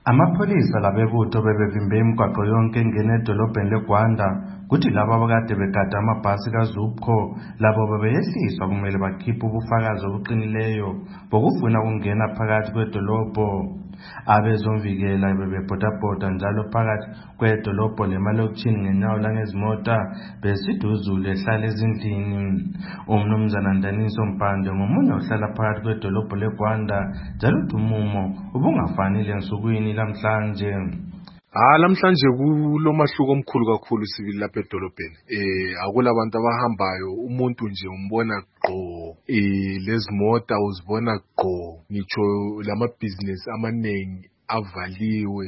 Amapholisa labebutho bebevimbe imigwaqo yonke engena edolobheni leGwanda kuthi labo abakade begada amabhasi kaZupco labo bebeyehliswa kumele bakhiphe ubufakazi obuqinileyo bokufuna ukungena phakathi kwedolobho. Abezomvikela bebebhodabhoda njalo phakathi kwedolobho lemalokitshini ngenyawo langezimota besithi uZulu ehlala ezindlini. Umnumzana Ndaniso Mpande ngomunye ohlala phakathi kwedolobho leGwanda njalo uthi umumo ubungafanele ensukwini lamhlanje. Lamhlanje kulomahluko omkhulu kakhulu sibili lapha edolobheni. Akulabantu abahambayo, umuntu nje umbona gqo. Lezi mota uzibona gqo. Ngitsho lamabhizinesi amaningi avaliwe.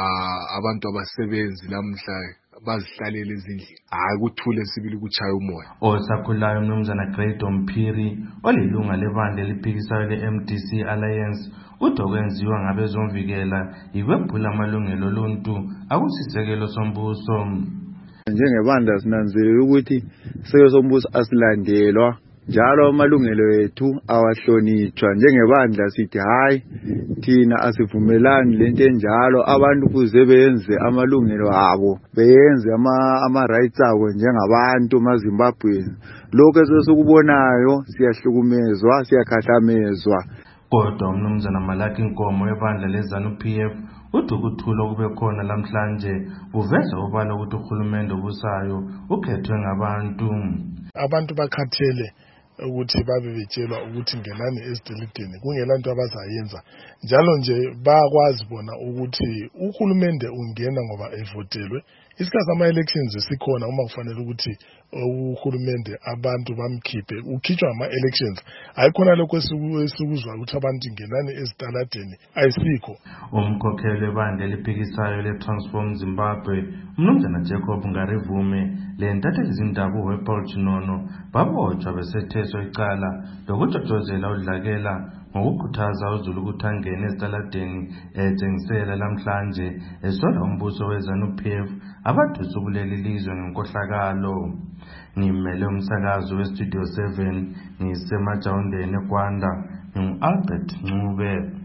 Abantu abasebenzi lamhla bazihlalele ezindlini. Kuthule sibili kuchaya umoya. Osakhulayo umnumzana Grade Omphiri olilunga lebandla eliphikisayo le-MDC Alliance uthi okwenziwa ngabezomvikela ikwephula amalungelo oluntu akusisekelo sombuso. Njengebandla sinanzelela ukuthi seke sombuso asilandelwa njalo amalungelo ethu awahlonitshwa. Njengebandla sithi hayi thina asivumelani lento enjalo, abantu kuze beyenze amalungelo abo, beyenze ama-rights abo njengabantu emaZimbabweni. Lokho esikubonayo siyahlukumezwa, siyakhahlamezwa. Kodwa umnumzana Malaki Nkomo webandla leZANU-PF uthi ukuthula okube khona lamhlanje kuveza obala ukuthi uhulumende obusayo ukhethwe ngabantu. Abantu bakhathele ukuthi babe betshelwa ukuthi ngenani ezitelideni kungelanto abazayenza, njalo nje bayakwazi bona ukuthi uhulumende ungena ngoba evotelwe. Isikhathi ama-elections sikhona uma kufanele ukuthi uhulumende abantu bamkhiphe, ukhitshwa ama-elections. Ayikhona lokho esikuzwa ukuthi abantu ngenani ezitaladeni ayisikho. Umkhokheli webandla eliphikisayo le-Transform Zimbabwe umnumzana Jacob Ngarivume lentatheli zindaba uWebpaul Chinono babotshwa besetheswa icala lokujojozela udlakela ngokukhuthaza uZulu ukuthi angene ezitaladeni etshengisela lamhlanje esola umbuso weZANU-PF abadusa ukuleli lizwe ngenkohlakalo. Ngimele umsakazo weStudio 7 ngisemajawundeni eGwanda, ngingu-Albert Ncube.